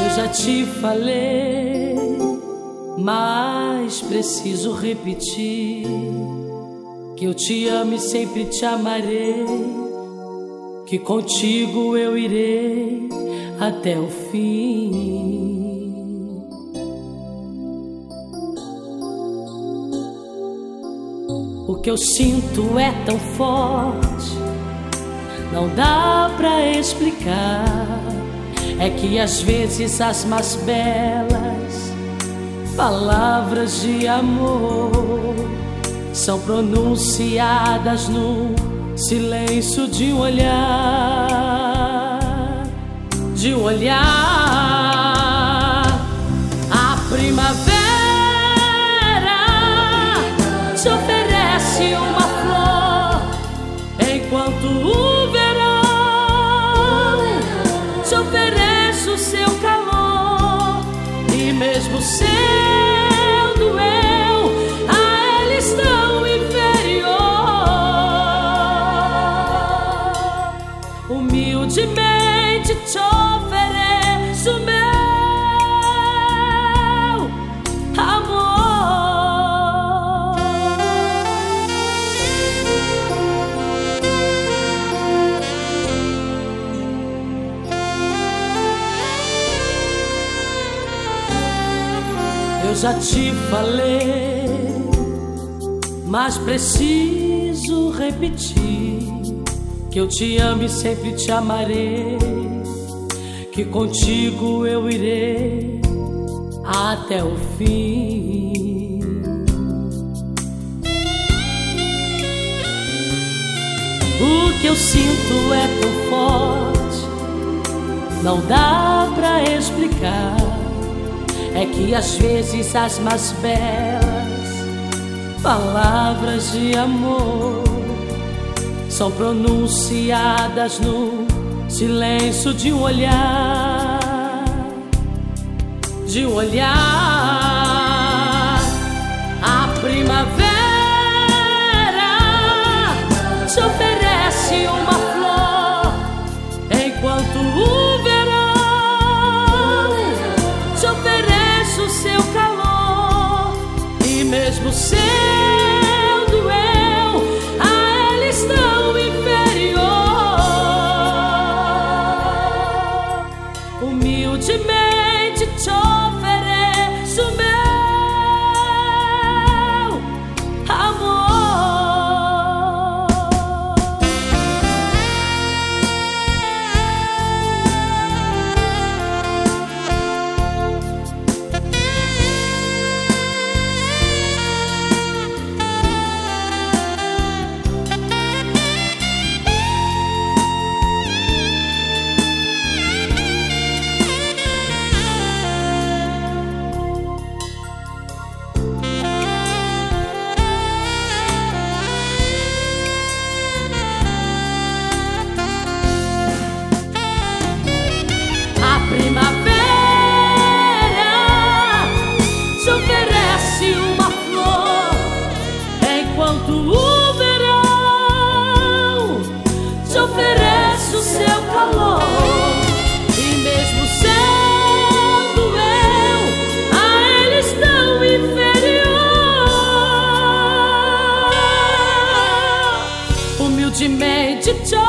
Já te falei, mas preciso repetir que eu te amo e sempre te amarei, que contigo eu irei até o fim. O que eu sinto é tão forte, não dá pra explicar. É que às vezes as mais belas palavras de amor são pronunciadas no silêncio de um olhar, de um olhar. A primavera te oferece uma flor, enquanto o verão te oferece o seu calor. E mesmo sendo eu a eles tão inferior, humildemente te ofereço o meu amor. Eu já te falei, mas preciso repetir que eu te amo e sempre te amarei, que contigo eu irei até o fim. O que eu sinto é tão forte, não dá pra explicar. É que às vezes as mais belas palavras de amor são pronunciadas no silêncio de um olhar, de um olhar. A primavera te oferece uma flor, enquanto o verão te oferece o seu calor. E mesmo sendo eu a eles tão inferior, humildemente te ofereço o meu amor. Enquanto o verão te oferece o seu calor. E mesmo sendo eu a eles tão inferior, humildemente te